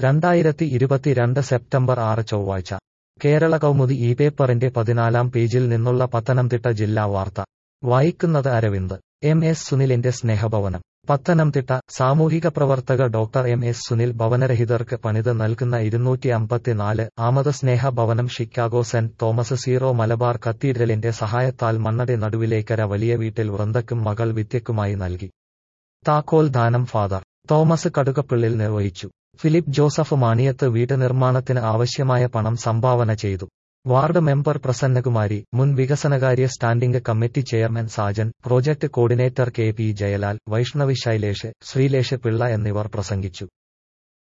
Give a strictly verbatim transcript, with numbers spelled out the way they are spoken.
രണ്ടായിരത്തി ഇരുപത്തിരണ്ട് സെപ്റ്റംബർ ആറ് ചൊവ്വാഴ്ച കേരള കൗമുദി ഈ പേപ്പറിന്റെ പതിനാലാം പേജിൽ നിന്നുള്ള പത്തനംതിട്ട ജില്ലാ വാർത്ത വായിക്കുന്നത് അരവിന്ദ്. എം എസ് സുനിലിന്റെ സ്നേഹഭവനം. പത്തനംതിട്ട സാമൂഹിക പ്രവർത്തക ഡോക്ടർ എം എസ് സുനിൽ ഭവനരഹിതർക്ക് പണിത് നൽകുന്ന ഇരുന്നൂറ്റി അമ്പത്തിനാല് ആമത് സ്നേഹ ഭവനം Chicago Saint Thomas Syro Malabar കത്തീഡ്രലിന്റെ സഹായത്താൽ മണ്ണടി നടുവിലേക്കര വലിയ വീട്ടിൽ വൃന്ദയ്ക്കും മകൾ വിദ്യയ്ക്കുമായി നൽകി. താക്കോൽ ദാനം ഫാദർ തോമസ് കടുകപ്പിള്ളിൽ നിർവഹിച്ചു. ഫിലിപ്പ് ജോസഫ് മാണിയത്ത് വീട് നിർമ്മാണത്തിന് ആവശ്യമായ പണം സംഭാവന ചെയ്തു. വാർഡ് മെമ്പർ പ്രസന്നകുമാരി, മുൻ വികസനകാര്യ standing committee chairman Sajan, project coordinator K P Jayalal, Vaishnavi Shailesh, Sreelesh Pillai എന്നിവർ പ്രസംഗിച്ചു.